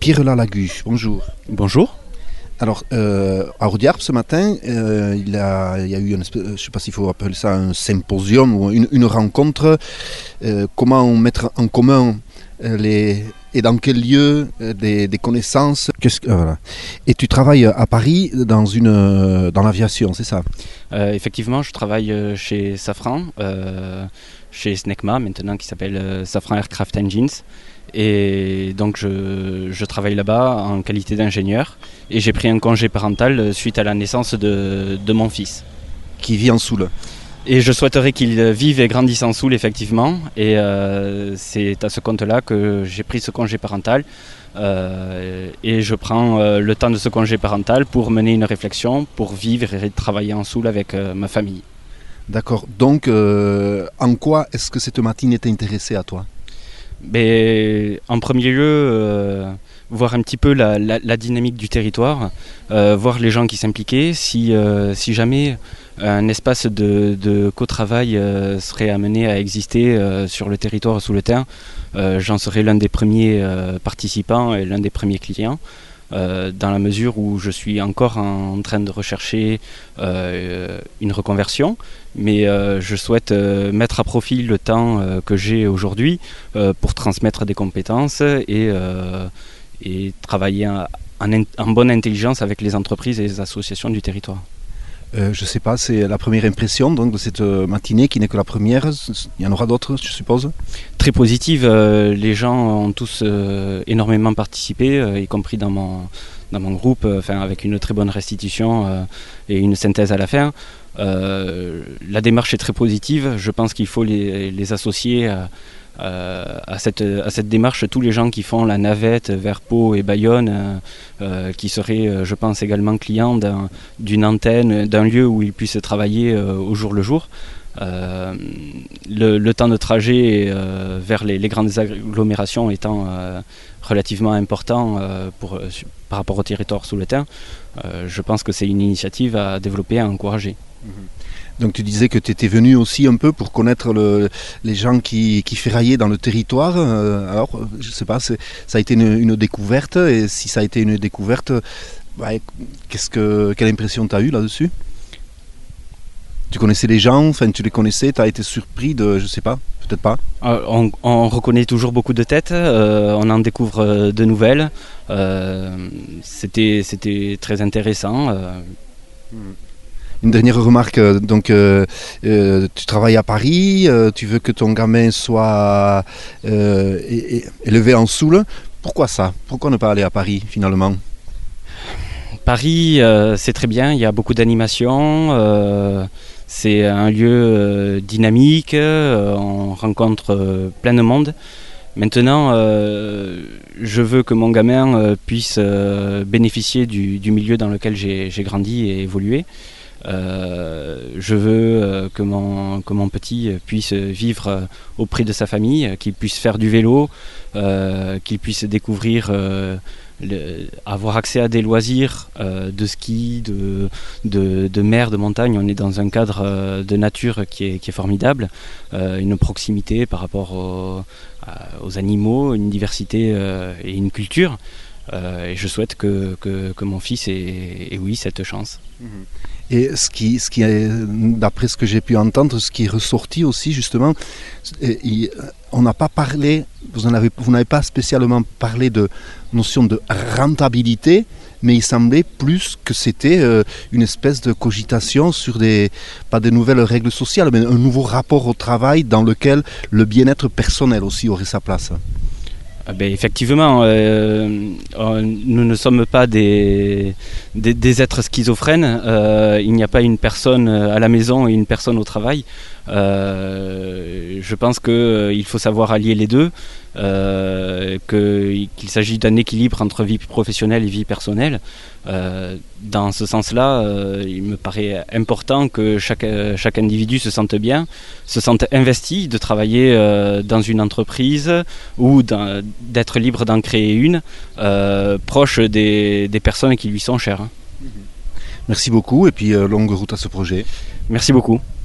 Pierre Lalagu, bonjour. Bonjour. Alors, à Audiarp ce matin, il y a eu, je ne sais pas s'il faut appeler ça un symposium ou une rencontre. Comment mettre en commun et dans quel lieu des connaissances. Voilà. Et tu travailles à Paris dans l'aviation, c'est ça? Effectivement, je travaille chez Safran, chez Snecma maintenant, qui s'appelle Safran Aircraft Engines. Et donc je travaille là-bas en qualité d'ingénieur et j'ai pris un congé parental suite à la naissance de mon fils. Qui vit en Soule. Et je souhaiterais qu'il vive et grandisse en Soule, effectivement. Et c'est à ce compte-là que j'ai pris ce congé parental. Et je prends le temps de ce congé parental pour mener une réflexion, pour vivre et travailler en Soule avec ma famille. D'accord. Donc, en quoi est-ce que cette matinée t'a intéressé à toi? En premier lieu, voir un petit peu la dynamique du territoire, voir les gens qui s'impliquaient, si jamais un espace de co-travail serait amené à exister sur le territoire sous le terre, j'en serais l'un des premiers participants et l'un des premiers clients. Dans la mesure où je suis encore en train de rechercher une reconversion, mais je souhaite mettre à profit le temps que j'ai aujourd'hui pour transmettre des compétences et travailler en bonne intelligence avec les entreprises et les associations du territoire. Je ne sais pas, c'est la première impression donc, de cette matinée qui n'est que la première. Il y en aura d'autres, je suppose? Très positive. Les gens ont tous énormément participé, y compris dans mon groupe, avec une très bonne restitution et une synthèse à la fin. La démarche est très positive. Je pense qu'il faut les associer à cette démarche, tous les gens qui font la navette vers Pau et Bayonne, qui seraient, je pense, également clients d'une antenne, d'un lieu où ils puissent travailler au jour le jour. Le temps de trajet vers les grandes agglomérations étant relativement important par rapport au territoire sous le terre, je pense que c'est une initiative à développer, à encourager. Donc tu disais que tu étais venu aussi un peu pour connaître les gens qui ferraillaient dans le territoire. Alors, je ne sais pas, ça a été une découverte, et si ça a été une découverte, quelle impression tu as eue là-dessus? Tu connaissais les gens, tu les connaissais, tu as été surpris de, je ne sais pas, peut-être pas? On reconnaît toujours beaucoup de têtes, on en découvre de nouvelles. C'était très intéressant. Une dernière remarque, donc tu travailles à Paris, tu veux que ton gamin soit élevé en Soule. Pourquoi ça? Pourquoi ne pas aller à Paris finalement? Paris, c'est très bien, il y a beaucoup d'animation, c'est un lieu dynamique, on rencontre plein de monde. Maintenant, je veux que mon gamin puisse bénéficier du milieu dans lequel j'ai grandi et évolué. Je veux que mon petit puisse vivre auprès de sa famille, qu'il puisse faire du vélo, qu'il puisse découvrir, avoir accès à des loisirs de ski, de mer, de montagne. On est dans un cadre de nature qui est formidable, une proximité par rapport aux animaux, une diversité et une culture. Et je souhaite que mon fils ait oui, cette chance. Et ce qui est, d'après ce que j'ai pu entendre, ce qui est ressorti aussi justement, on n'a pas parlé, vous n'avez pas spécialement parlé de notion de rentabilité, mais il semblait plus que c'était une espèce de cogitation sur pas des nouvelles règles sociales, mais un nouveau rapport au travail dans lequel le bien-être personnel aussi aurait sa place. Effectivement, nous ne sommes pas des êtres schizophrènes. Il n'y a pas une personne à la maison et une personne au travail. Je pense qu'il faut savoir allier les deux, qu'il s'agit d'un équilibre entre vie professionnelle et vie personnelle. Dans ce sens-là, il me paraît important que chaque individu se sente bien, se sente investi de travailler dans une entreprise ou d'être libre d'en créer une, proche des personnes qui lui sont chères. Merci beaucoup et puis longue route à ce projet. Merci beaucoup.